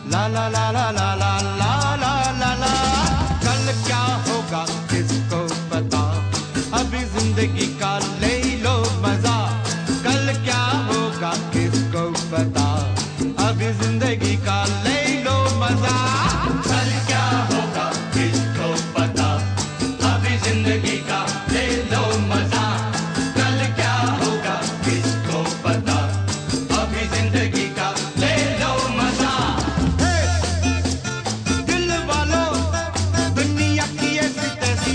ला ला ला ला ला ला ला ला ला ला। कल क्या होगा किसको पता, अभी जिंदगी का ले लो मजा। कल क्या होगा किसको पता, अभी जिंदगी का ले लो मजा। कल क्या होगा किसको पता, अभी जिंदगी का ले लो मजा। कल क्या होगा किसको पता, अभी जिंदगी का ले लो मजा। दिल वालों दुनिया की ऐसी तैसी,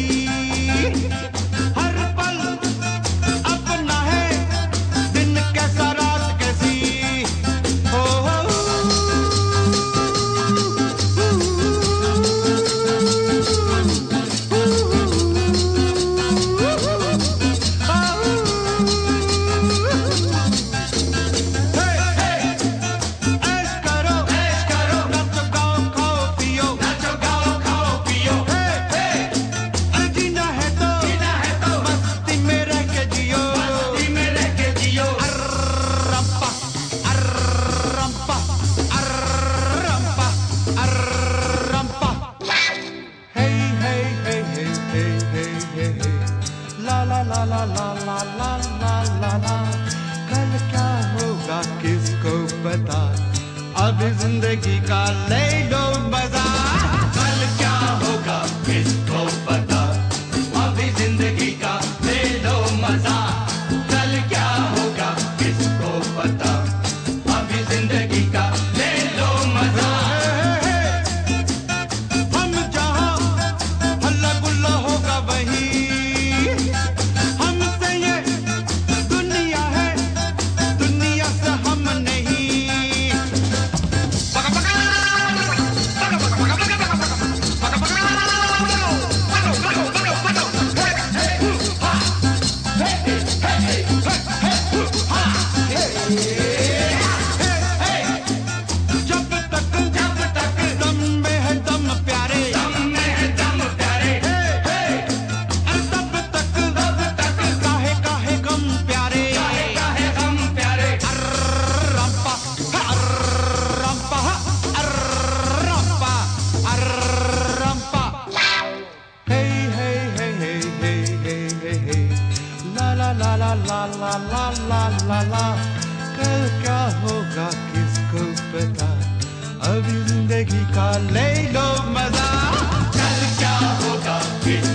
हर पल अपना है, दिन कैसा रात कैसी। हो ला ला ला ला ला ला ला ला। कल क्या होगा किसको पता, अभी जिंदगी का ले लो मजा। कल क्या होगा किसको पता, अभी जिंदगी का ले लो मजा। कल क्या होगा किसको पता, अभी जिंदगी का ले लो मजा। हम जहाँ हल्ला गुल्ला होगा वहीं, ला ला ला ला ला ला ला ला। कल क्या होगा किसको पता, अभी जिंदगी का ले लो मजा। कल क्या होगा